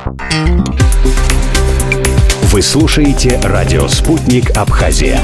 Вы слушаете радио «Спутник Абхазия».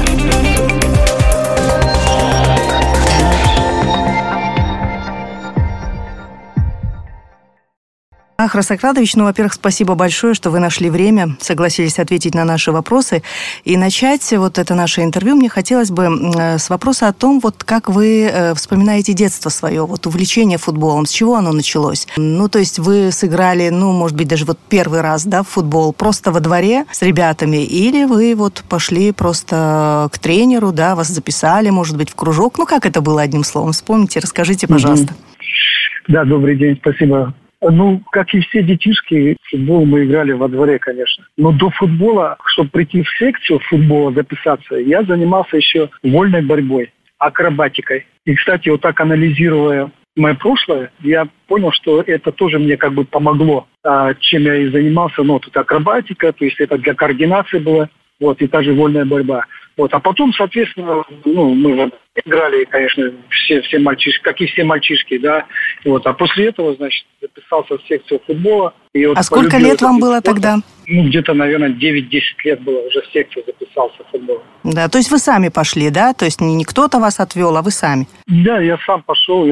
Ахрос Сократович, во-первых, спасибо большое, что вы нашли время, согласились ответить на наши вопросы. И начать вот это наше интервью мне хотелось бы с вопроса о том, вот как вы вспоминаете детство свое, вот увлечение футболом, с чего оно началось? То есть вы сыграли, может быть, даже вот первый раз, да, в футбол просто во дворе с ребятами, или вы вот пошли просто к тренеру, да, вас записали, может быть, в кружок? Как это было, одним словом? Вспомните, расскажите, пожалуйста. Да, добрый день, спасибо. Как и все детишки, в футбол мы играли во дворе, конечно. Но до футбола, чтобы прийти в секцию футбола, записаться, я занимался еще вольной борьбой, акробатикой. И, кстати, вот так анализируя мое прошлое, я понял, что это тоже мне как бы помогло, чем я и занимался. Тут акробатика, то есть это для координации было, и та же вольная борьба. А потом, соответственно, мы играли, конечно, все мальчишки, как и все мальчишки, да. А после этого, значит, записался в секцию футбола. А сколько лет вам было тогда? Где-то, наверное, 9-10 лет было, уже в секцию записался в футбол. Да, то есть вы сами пошли, да? То есть не кто-то вас отвел, а вы сами? Да, я сам пошел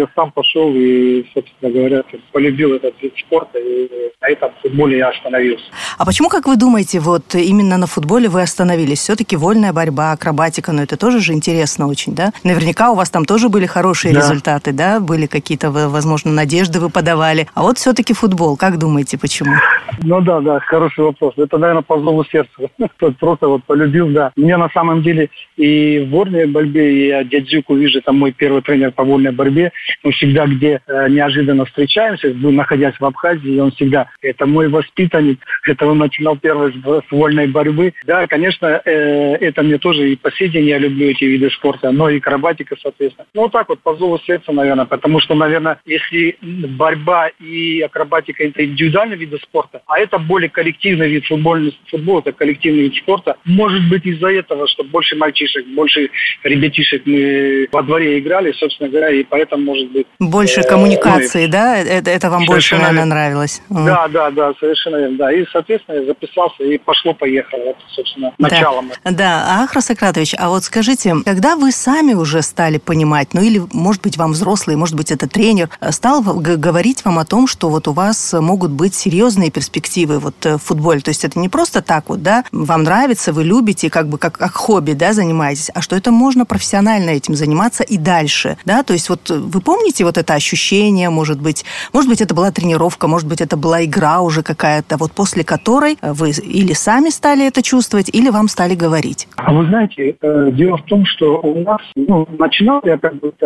и, собственно говоря, полюбил этот вид спорта, и на этом футболе я остановился. А почему, как вы думаете, вот именно на футболе вы остановились? Все-таки вольная борьба, акробатика, это тоже же интересно очень, да? Наверняка у вас там тоже были хорошие результаты, да? Были какие-то, возможно, надежды вы подавали. А вот все-таки футбол, как думаете, почему? Да, хороший вопрос. Это, наверное, по зову сердца. Просто полюбил, да. Мне на самом деле и в вольной борьбе, я дядзюку вижу, это мой первый тренер по вольной борьбе. Мы всегда, где неожиданно встречаемся, находясь в Абхазии, он всегда, это мой воспитанник, это он начинал первый с вольной борьбы. Да, конечно, это мне тоже и по сей день я люблю эти виды спорта, но и акробатика, соответственно. Так по зову сердца, наверное, потому что, наверное, если борьба и акробатика это индивидуальные виды спорта, а это более коллективный вид футбол, это коллективный вид спорта. Может быть, из-за этого, что больше мальчишек, больше ребятишек мы во дворе играли, собственно говоря, и поэтому, может быть... Больше коммуникации, да? Это вам больше, наверное, нравилось? Да, совершенно верно, да. И, соответственно, я записался, и пошло-поехало. Это, собственно, началом. Да, Ахрос Сократович, а вот скажите, когда вы сами уже стали понимать, или, может быть, вам взрослый, может быть, это тренер, стал говорить вам о том, что вот у вас могут быть серьезные перспективы в футболе? То есть это не просто так да, вам нравится, вы любите, как хобби, да, занимаетесь, а что это можно профессионально этим заниматься и дальше, да? То есть вы помните это ощущение, может быть, это была тренировка, может быть, это была игра уже какая-то, после которой вы или сами стали это чувствовать, или вам стали говорить? А вы знаете, дело в том, что у нас, начинал я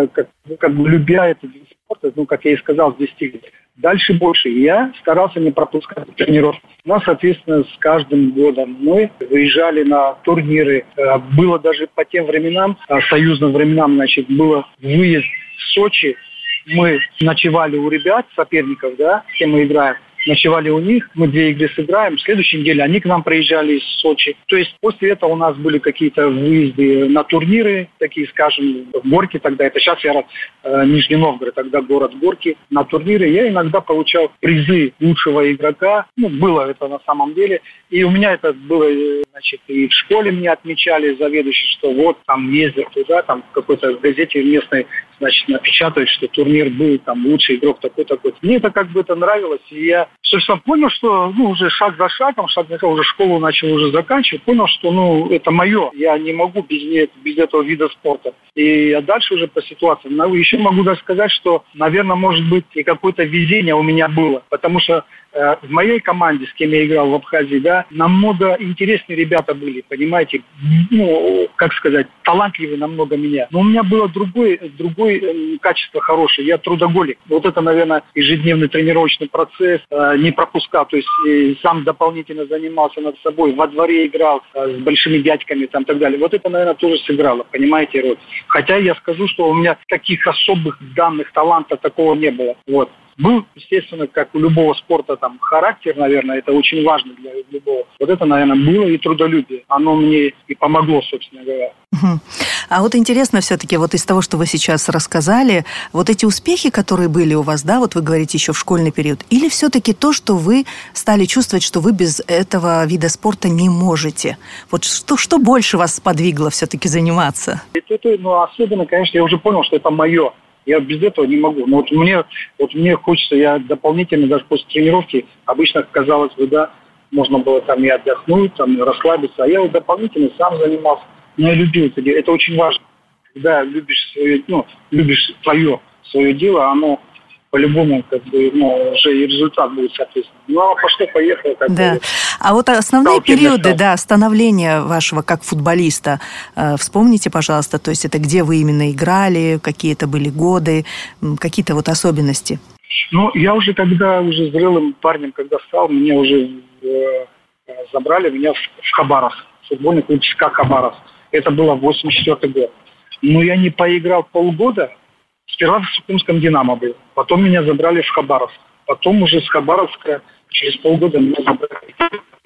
любя этот вид спорта, как я и сказал, с 10 лет. Дальше больше. Я старался не пропускать тренировки. У нас, соответственно, с каждым годом мы выезжали на турниры. Было даже по тем временам, союзным временам, было выезд в Сочи. Мы ночевали у ребят, соперников, да, с кем мы играем. Ночевали у них, мы 2 игры сыграем, в следующей неделе они к нам приезжали из Сочи. То есть после этого у нас были какие-то выезды на турниры, такие, скажем, в Горки тогда, это сейчас я Нижний Новгород, тогда город Горки, на турниры. Я иногда получал призы лучшего игрока, было это на самом деле. И у меня это было, и в школе мне отмечали заведующие, что там ездят туда, там в какой-то газете местной, напечатают, что турнир был, лучший игрок такой-такой. Мне это это нравилось, и я, собственно, понял, что, уже шаг за шагом, уже школу начал уже заканчивать, понял, что, это мое, я не могу без этого вида спорта. И дальше уже по ситуации. Еще могу даже сказать, что, наверное, может быть, и какое-то везение у меня было, потому что в моей команде, с кем я играл в Абхазии, да, намного интереснее ребята были, понимаете, талантливые намного меня. Но у меня было другое качество хорошее, я трудоголик. Это, наверное, ежедневный тренировочный процесс, не пропускал, то есть сам дополнительно занимался над собой, во дворе играл с большими дядьками, так далее. Это, наверное, тоже сыграло, понимаете, роль. Хотя я скажу, что у меня таких особых данных талантов такого не было, Был, естественно, как у любого спорта, там, характер, наверное, это очень важно для любого. Вот это, наверное, было и трудолюбие. Оно мне и помогло, собственно говоря. А вот интересно все-таки, вот из того, что вы сейчас рассказали, вот эти успехи, которые были у вас, да, вот вы говорите еще в школьный период, или все-таки то, что вы стали чувствовать, что вы без этого вида спорта не можете? Вот что больше вас сподвигло все-таки заниматься? Особенно, конечно, я уже понял, что это мое. Я без этого не могу. Но мне хочется, я дополнительно, даже после тренировки, обычно, казалось бы, да, можно было там и отдохнуть, там, и расслабиться. А я вот дополнительно сам занимался. Но я любил это дело. Это очень важно. Когда любишь свое дело, оно по-любому, уже и результат будет соответственно. А пошло-поехало. Да. А вот основные периоды, становления вашего как футболиста, вспомните, пожалуйста, то есть это где вы именно играли, какие это были годы, какие-то вот особенности? Я уже, когда уже зрелым парнем, когда стал, меня уже забрали меня в Хабаровск, футбольный клуб СКА Хабаровск. Это было 84 год. Но я не поиграл полгода. Сперва в Сухумском «Динамо» был. Потом меня забрали в Хабаровск. Потом уже с Хабаровска через полгода меня забрали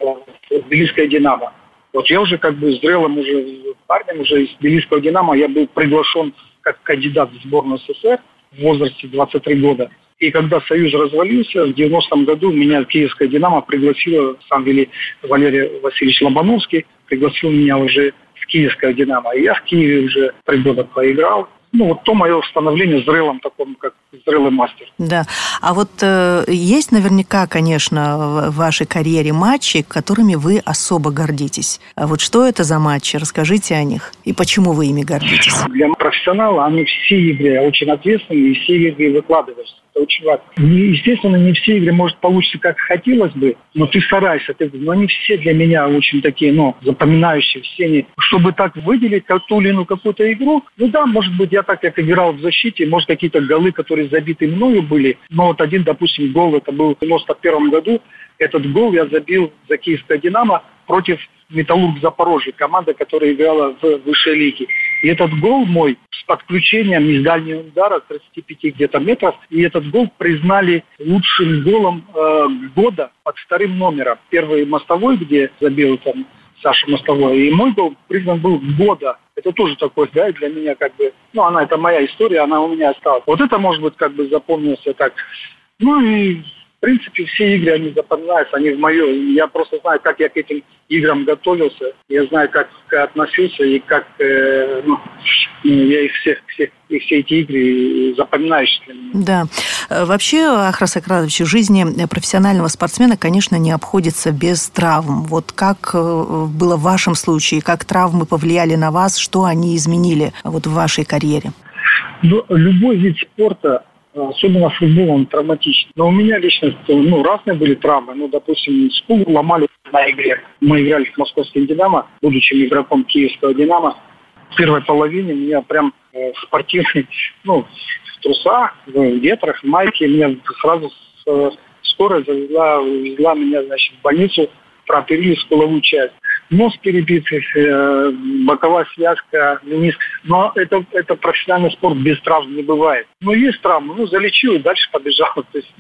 в Тбилисское «Динамо». Вот я уже зрелым уже парнем уже из Тбилисского «Динамо» я был приглашен как кандидат в сборную СССР в возрасте 23 года. И когда Союз развалился, в 90-м году меня Киевское «Динамо» пригласило, сам Валерий Васильевич Лобановский, пригласил меня уже в Киевское «Динамо». И я в Киеве уже 3 года поиграл. То мое становление зрелым, таком, как зрелый мастер. Да. А вот есть наверняка, конечно, в вашей карьере матчи, которыми вы особо гордитесь. А вот что это за матчи? Расскажите о них. И почему вы ими гордитесь? Для профессионала они все игры очень ответственные, и все игры выкладываешься. Это очень важно. Естественно, не все игры, может, получится, как хотелось бы, но ты стараешься. Но они все для меня очень такие, запоминающие. Все чтобы так выделить ту или иную какую-то игру, может быть, я так как играл в защите, может, какие-то голы, которые забиты мною были. Но вот один, допустим, гол, это был в 91 году. Этот гол я забил за Киевское «Динамо» против «Металлург Запорожье», команда, которая играла в высшей лиге. И этот гол мой с подключением из дальнего удара 35 где-то метров, и этот гол признали лучшим голом года под 2 номером. Первый Мостовой, где забил там Саша Мостовой, и мой гол признан был года. Это тоже такой, для меня это моя история, она у меня осталась. Вот это, может быть, запомнился так. И в принципе, все игры, они запоминаются, они в мое. Я просто знаю, как я к этим играм готовился. Я знаю, как относился и как я их все эти игры запоминающие для меня. Да. Вообще, Ахрас Акратович, в жизни профессионального спортсмена, конечно, не обходится без травм. Вот как было в вашем случае, как травмы повлияли на вас, что они изменили в вашей карьере? Любой вид спорта, особенно футбол, он травматичен. Но у меня лично разные были травмы. Допустим, скулу ломали на игре. Мы играли в московском «Динамо», будучи игроком Киевского «Динамо». В первой половине меня прям спортивный, в трусах, в ветрах, в майке, меня сразу скорая увезла меня, в больницу, прооперировали скуловую часть. Нос перебитый, боковая связка, мениск. Но это профессиональный спорт, без травм не бывает. Есть травмы, залечил и дальше побежал. То есть,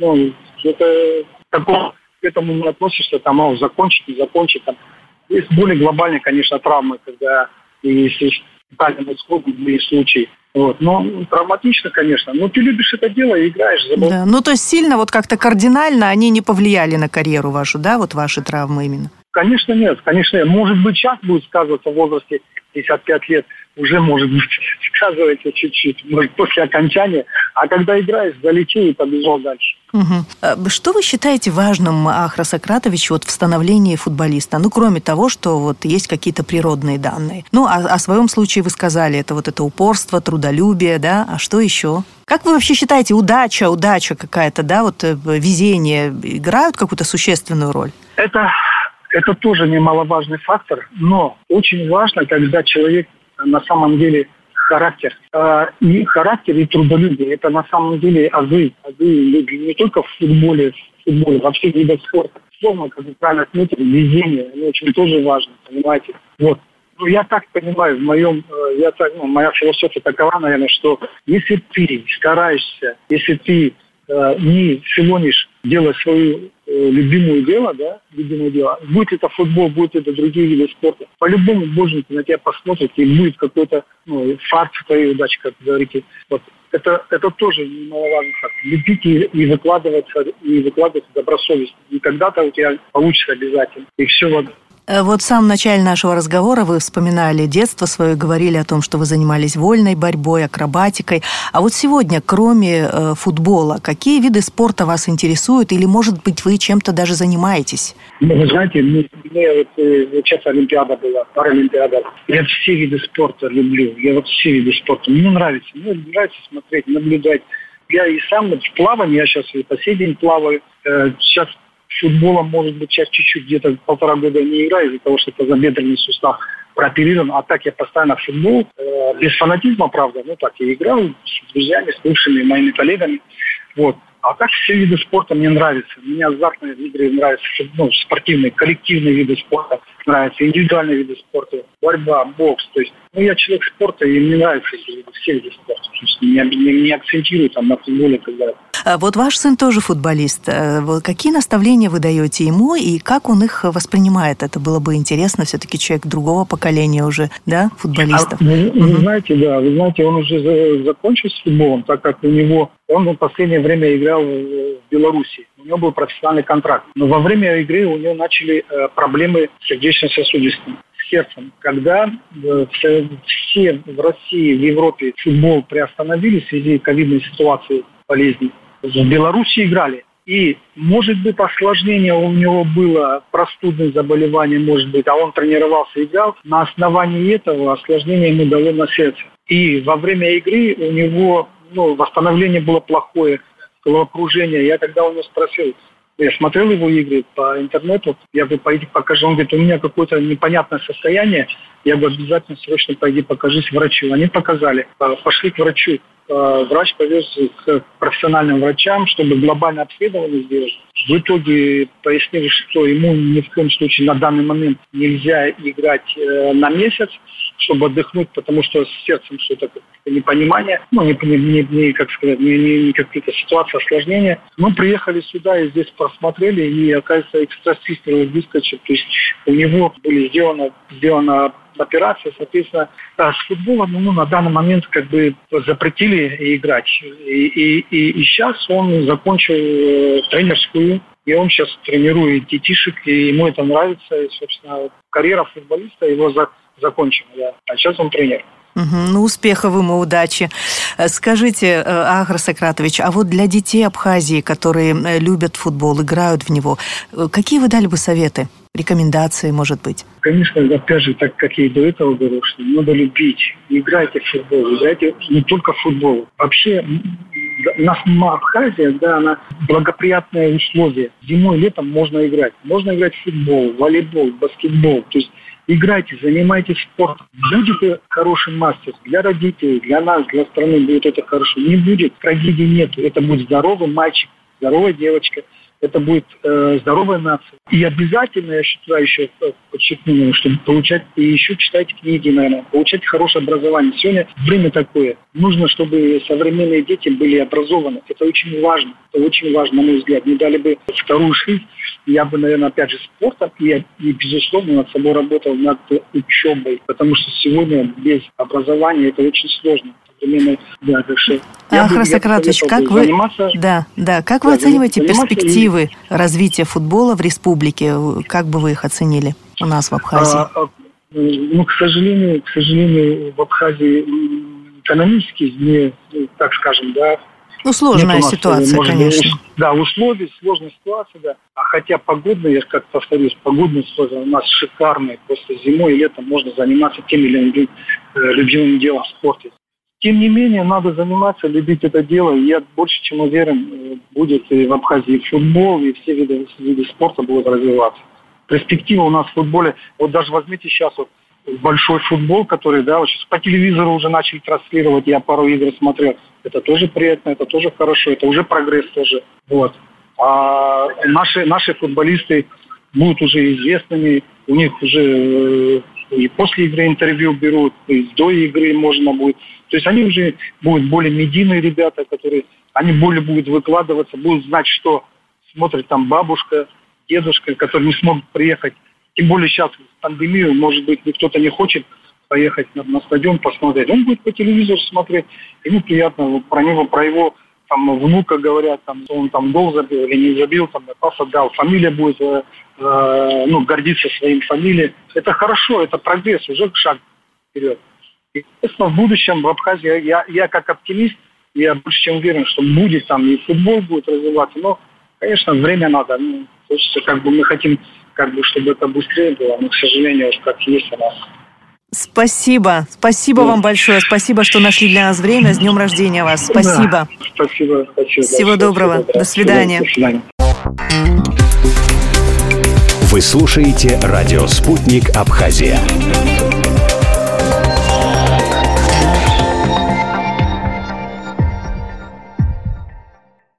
это такого к этому не относишься, закончить, не закончить. Есть более глобальные, конечно, травмы, когда если тотальный исход, были случаи. Но травматично, конечно. Ты любишь это дело и играешь. Да. То есть сильно, как-то кардинально они не повлияли на карьеру вашу, да, ваши травмы именно? Конечно, нет. Может быть, сейчас будет сказываться в возрасте 55 лет, уже, может быть, сказывается чуть-чуть, может, после окончания. А когда играешь, залетел и побежал дальше. Угу. Что вы считаете важным, Ахрас Акратович, в становлении футболиста? Кроме того, что есть какие-то природные данные. О своем случае вы сказали, это упорство, трудолюбие, да? А что еще? Как вы вообще считаете, удача какая-то, везение играют какую-то существенную роль? Это тоже немаловажный фактор, но очень важно, когда человек на самом деле характер. И характер, и трудолюбие. Это на самом деле азы не только в футболе, во всех видах спорта. Словно, как вы правильно отметили, везение, оно очень тоже важно, понимаете. Я так понимаю, моя философия такова, наверное, что если ты стараешься, если ты не всего лишь делать свою любимое дело, будет это футбол, будет это другие виды спорта, по-любому можно на тебя посмотреть, и будет какой-то факт твоей удачи, как вы говорите. Вот. Это тоже немаловажный факт. Любить и выкладываться добросовестно. И когда-то у тебя получится обязательно. И все вот. Вот в самом начале нашего разговора вы вспоминали детство свое, говорили о том, что вы занимались вольной борьбой, акробатикой. А вот сегодня, кроме футбола, какие виды спорта вас интересуют? Или, может быть, вы чем-то даже занимаетесь? Вы знаете, мне сейчас Олимпиада была, Паралимпиада. Я все виды спорта люблю. Все виды спорта. Мне нравится. Мне нравится смотреть, наблюдать. Я и сам в плавании, я сейчас и по сей день плаваю. Сейчас футболом, может быть, сейчас чуть-чуть, где-то 1,5 года не играю из-за того, что это тазобедренный сустав прооперирован. А так я постоянно в футбол, без фанатизма, правда, так я играл с друзьями, с бывшими моими коллегами. Вот. А так все виды спорта мне нравятся. Мне азартные игры нравятся, спортивные, коллективные виды спорта нравятся, индивидуальные виды спорта, борьба, бокс. То есть, я человек спорта, и мне нравятся все виды спорта. То есть, не акцентирую на футболе, когда... Вот ваш сын тоже футболист. Какие наставления вы даете ему, и как он их воспринимает? Это было бы интересно, все-таки человек другого поколения уже, да, футболистов. Вы знаете, он уже закончил с футболом, так как он в последнее время играл в Беларуси. У него был профессиональный контракт. Но во время игры у него начали проблемы сердечно-сосудистыми, с сердцем. Когда все в России, в Европе футбол приостановили в связи с ковидной ситуацией, болезни, в Беларуси играли. И, может быть, осложнение у него было, простудное заболевание, может быть, а он тренировался и играл. На основании этого осложнение ему дало на сердце. И во время игры у него восстановление было плохое, головокружение. Я когда у него спросил, я смотрел его игры по интернету, я говорю, пойди покажи. Он говорит, у меня какое-то непонятное состояние. Я говорю, обязательно срочно пойди покажись врачу. Они показали, пошли к врачу. Врач повез к профессиональным врачам, чтобы глобальное обследование сделать. В итоге пояснили, что ему ни в коем случае на данный момент нельзя играть на месяц, чтобы отдохнуть, потому что с сердцем что-то непонимание, не какие-то ситуации, осложнения. Мы приехали сюда и здесь посмотрели, и, оказывается, экстрасистер выскочил, то есть у него были сделана операция, соответственно, с футболом на данный момент запретили играть. И сейчас он закончил тренерскую, и он сейчас тренирует детишек, и ему это нравится, и, собственно, карьера футболиста его закончена, да. А сейчас он тренер. Успехов ему, удачи. Скажите, Агар Сократович, а вот для детей Абхазии, которые любят футбол, играют в него, какие вы дали бы советы, рекомендации, может быть? Конечно, опять же, так как я и до этого говорил, что надо любить, играйте в футбол, играйте не только в футбол. Вообще, у нас Абхазия, она благоприятные условия. Зимой, летом можно играть. Можно играть в футбол, волейбол, баскетбол. То есть играйте, занимайтесь спортом. Будет хороший мастер для родителей, для нас, для страны будет это хорошо. Не будет, трагедии нет. Это будет здоровый мальчик, здоровая девочка. Это будет здоровая нация. И обязательно, я считаю, еще подчеркну, чтобы получать, и еще читать книги, наверное, получать хорошее образование. Сегодня время такое. Нужно, чтобы современные дети были образованы. Это очень важно. Это очень важно, на мой взгляд. Не дали бы вторую жизнь. Я бы, наверное, опять же, спортом и безусловно, над собой работал над учебой. Потому что сегодня без образования это очень сложно. Агар Сократович, как вы оцениваете перспективы развития футбола в республике? Как бы вы их оценили у нас в Абхазии? К сожалению, в Абхазии экономически, так скажем, сложная ситуация, конечно. Условия, сложная ситуация, да. А хотя погодные, я как повторюсь, погодные условия у нас шикарные. Просто зимой и летом можно заниматься тем или иным любимым делом в спорте. Тем не менее, надо заниматься, любить это дело. И я больше чем уверен, будет и в Абхазии футбол, и все виды спорта будут развиваться. Перспектива у нас в футболе, даже возьмите сейчас большой футбол, который, сейчас по телевизору уже начали транслировать, я пару игр смотрел. Это тоже приятно, это тоже хорошо, это уже прогресс тоже. А наши футболисты будут уже известными, у них уже и после игры интервью берут, и до игры можно будет. То есть они уже будут более медийные ребята, которые они более будут выкладываться, будут знать, что смотрит там бабушка, дедушка, которые не смогут приехать. Тем более сейчас в пандемию, может быть, кто-то не хочет поехать на стадион посмотреть. Он будет по телевизору смотреть, ему приятно, про его там внука говорят, там, он там гол забил или не забил, там пас отдал, фамилия будет гордиться своей фамилией. Это хорошо, это прогресс, уже шаг вперед. И, естественно, в будущем в Абхазии я как оптимист, я больше чем уверен, что будет там и футбол будет развиваться, но, конечно, время надо. Хочется, мы хотим, чтобы это быстрее было, но, к сожалению, как есть у нас. Спасибо вам большое. Спасибо, что нашли для нас время. С днем рождения вас. Спасибо. Да, спасибо. Всего доброго. До свидания. До свидания. Вы слушаете радио «Спутник Абхазия».